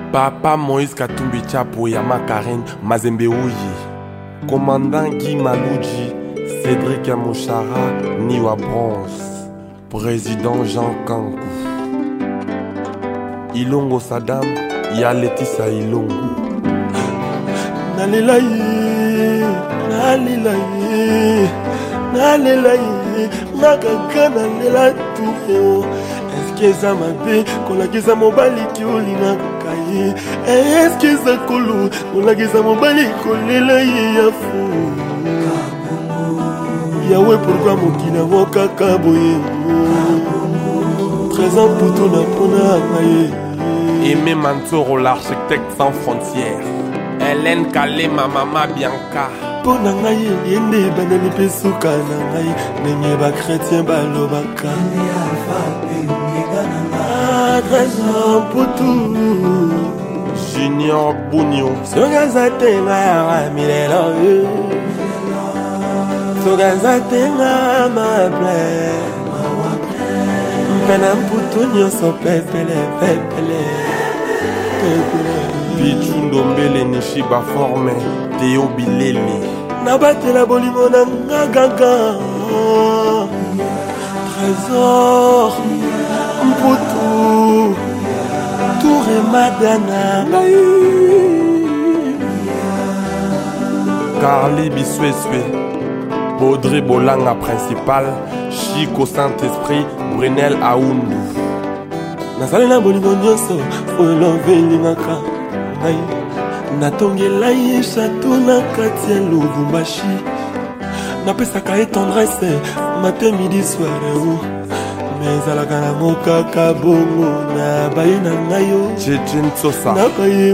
Papa Moïse Katumbi Chapo Yama Karen Mazembe Ouyi, Commandant Guy Malouji, Cédric Amouchara, Niwa Bronze, Président Jean Kankou, Ilongo Saddam, Yaletissa Ilongo. Nalelaye, nalelaye, nalelaye, nakaka nalela tout. Est-ce que ça m'a fait qu'on a gisa mobali qui olina kaye? Est-ce que ça kolo qu'on a gisa mobali kolela ya fou? Yahweh pourquoi mokina woka kaboye? 13 ans pour ton apona kaye. Aimé Mansour, l'architecte sans frontières. Hélène Kalé, ma maman Bianca. Pona ngai yende banani pesuka na ngai nenye ba chrétien balobaka. 13 ans pour tout. Junior Bougnon. Sogaza tenga ya milelo. Sogaza tenga ma ple. Mpena mputu nyoso pepele pepele. Pichundo Mbele Nishiba Forme, Théo Bileli. Nabatela bolingo na ngagaga. Trésor Mputu Touré Madana Carly Bisweswe, Baudré Bolanga principal, Chico Saint-Esprit, Brunel Aoundou. Nazali na bolingo nyonso olovelingaka ngai natongela ye chateau na kati ya Lubumbashi napesaka ye tendresse matin midi soir mais ezalaka nango kaka bongo na baye na ngai yo Jejen Sosa na baye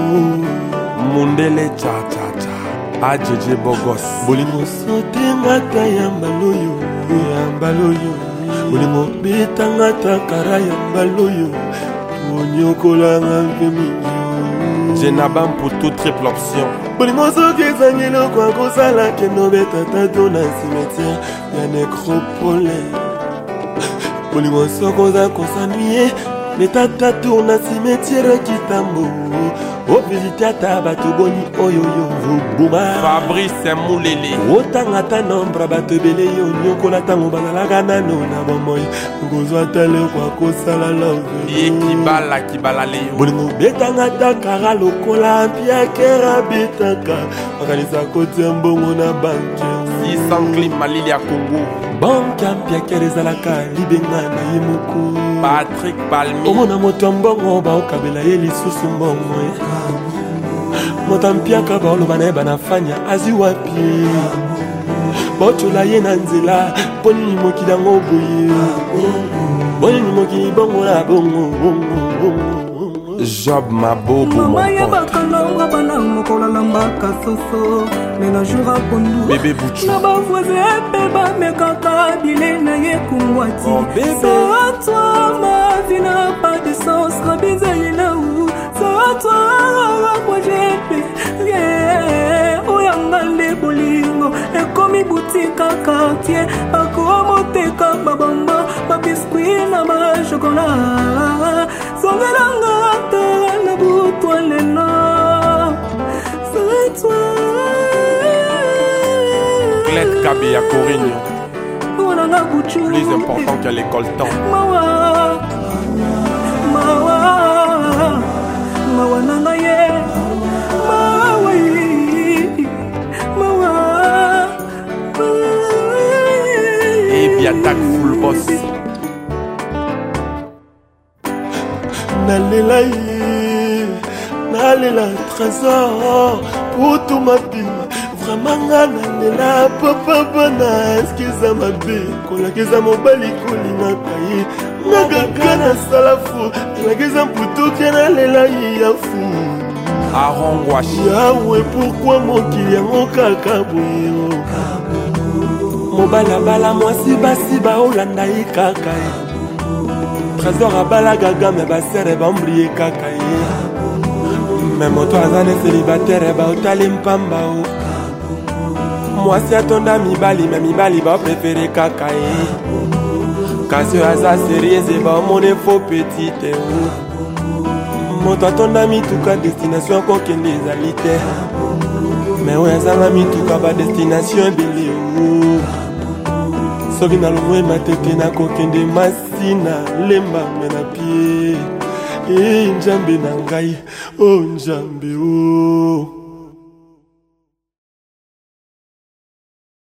Mundele Cha-Cha-Cha Ajeje Bogos bolingo sote ngata ya mbaloyo bolingo betanga takara ya mbaloyo ponyokolanga mpe mingi Jenabam pour toute triple option. Bolingo soki ezangelo kwa kosala kendo betata to na cimetière ya nécropole. Bolingo soki oza kosanuye betata to na cimetière kitambo. Ovisite ata bato boni oyoyo vubuma. Fabrice Moulele. Otanga ta nombre bato ebele yo nyokola tango bazalaka nano na bomoi. Ngozwa tale kwa kosala love. Ye kibala leo. Bolingo betanga ta kara lokola mpiakera betaka. Makanisa kotia mbongo na banke. 600 clip Malili ya Congo. Banke mpiakera ezalaka libenga na ye moko. Patrick Palmi. Omona moto mbongo baokabela ye lisusu mbongo. Moto mpiaka baoloba na ye banafanya azi wapi. Botola ye na nzela poni mokili yango boye. Boni mokili bongo na bongo. Job Mabobo Mama ya bakalonga bana mokola lambaka soso ménagera pondu Bébé Bouchou na ba voisin pe ba mekaka bile na ye kungwati ça toi ma vie n'a pas de sens rabiza yena ou ça toi moi j'ai yeah oyanga le bolingo e komi boutique quartier akomoteka babamba ba biscuit na ba chocolat songelanga na boutoi lena c'est toi Clette Kabé à Corigno. Plus important qu'à l'école temps. Mawa nanga ye mawa Et Biatak full boss. Nalela trésor pour tout ma vie. Vraiment nalela papa bana excuse ma bé. Kolakeza mobali kolina kaye. Nagaka na salafu. Kolakeza mputo kenalela ya fou. Aaron Washi. Yahweh pourquoi mokili yango kaka boye. Mobala bala mwasi basi baolanda ye kaka ye. Trésor abala gaga me basere bambrie kaka ye. Mais moto azane célibataire ba otali mpamba o. Mwasi atonda mibali me mibali ba préféré kaka ye. Kasi aza sérieuse ba omone faux petite o. moto atonda mituka destination kokende ezali te me oyo azanga mituka badestination ebele o soki nalongwe matete nakokende masina lemba me na pie nzambe na ngai o nzambe o